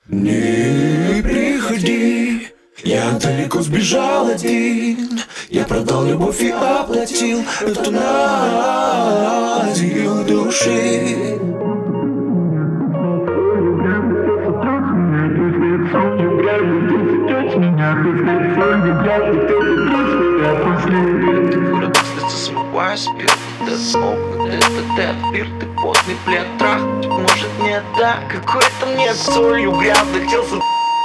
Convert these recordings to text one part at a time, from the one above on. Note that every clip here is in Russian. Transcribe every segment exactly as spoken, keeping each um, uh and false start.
Не приходи, я далеко сбежал один. Я продал любовь и оплатил эвтаназию души. Смывай спирт, это смог, это тэпир, ты потный плед, трах, может нет, да, какой-то нет, солью грязно хотелся.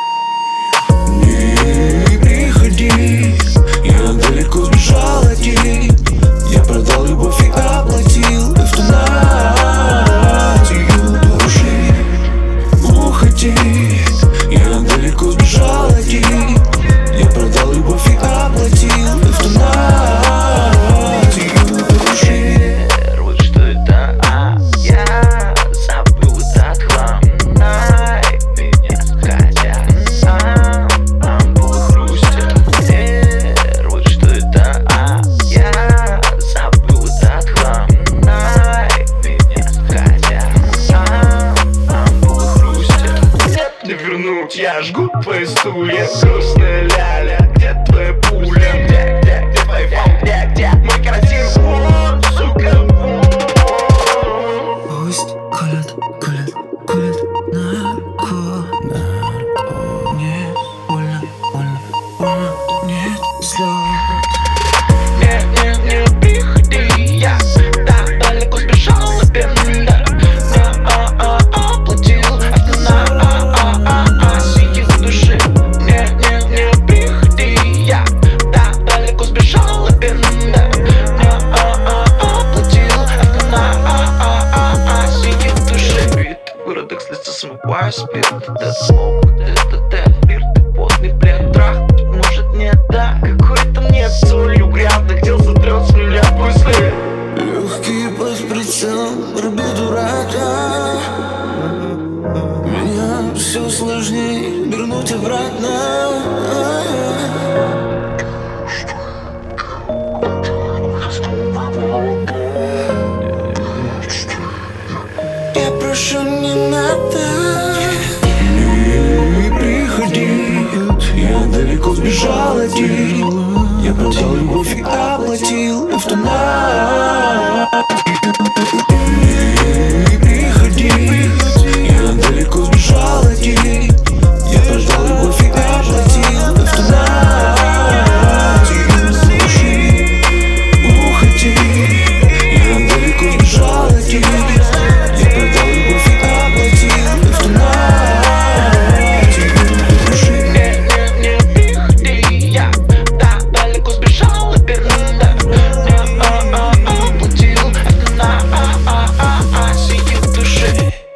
Не приходи, я далеко сбежал один. Я продал любовь и оплатил эвтаназию души. Уходи, я далеко сбежал один. Я продал любовь и оплатил эвтаназию души. Вот что это, а я забыл этот хлам. Най меня, хотя сам был хрустя. Вот что это, а я забыл этот хлам. Най меня, хотя сам был хрустя. Нет, не вернуть, я жгу твои стулья. Грустная ляля, где твоя пуля? Где, где, где твой фон? Где, где мой карантин? Вон, сука, вон. Пусть колят, колят, колят нарко. Нет, больно, больно, больно, нет слез. Нет, нет, не приходи, я так далеко сбежал, наверное. Я оплатил эвтаназию души. Нет, нет, не приходи, я так далеко сбежал, наверное. Я оплатил эвтаназию души. Вид в городах с лица смывай спирт, это смог, это тэпир, ты потный плед, трах, может нет, да, какой-то нет, солью грязно хотел сотрет с меня мысли. Легкие под прицелом, рубил дурака. Меня все сложнее вернуть обратно. Я прошу, не надо. Не приходи, я далеко сбежал один. Я продал любовь и оплатил эвтаназию. Не приходи, я далеко сбежал один. Я продал любовь и оплатил эвтаназию души. Уходи, я далеко сбежал один. Я продал любовь и оплатил эвтаназию души. Нет, нет, не приходи, я так далеко сбежал, наверное. Я оплатил эвтаназию души.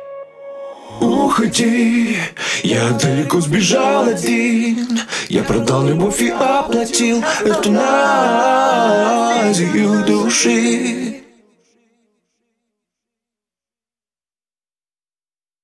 Уходи, я далеко сбежал один. Я продал любовь и оплатил эвтаназию души.